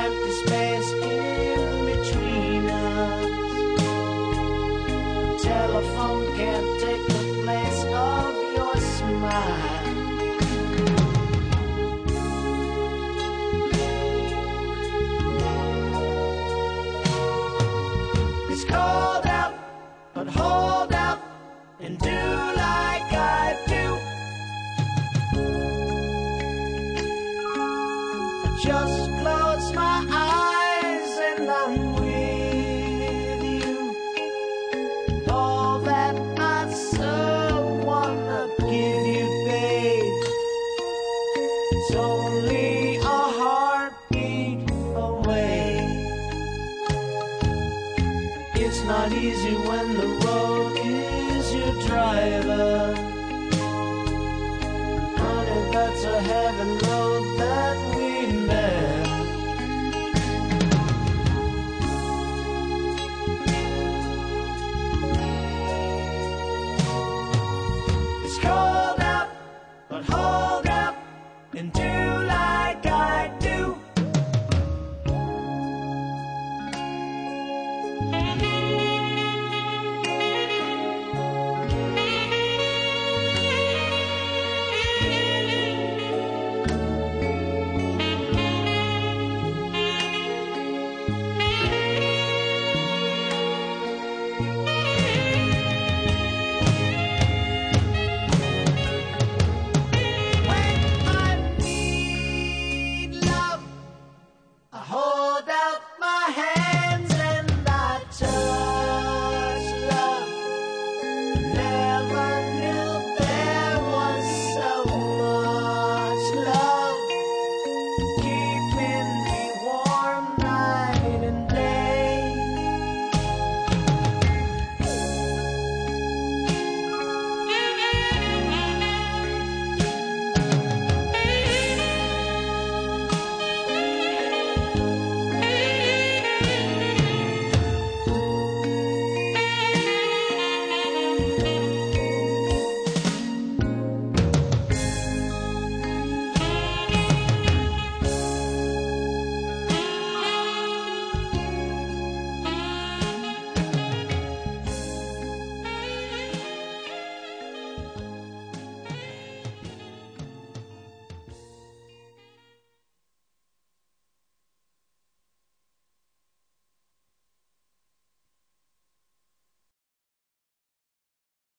empty space in between us. A telephone can't take the place of your smile. It's cold out, but hold out and do like I do. Just close my eyes and I'm with you. All that I so wanna give you, babe, it's only a heartbeat away. It's not easy when the road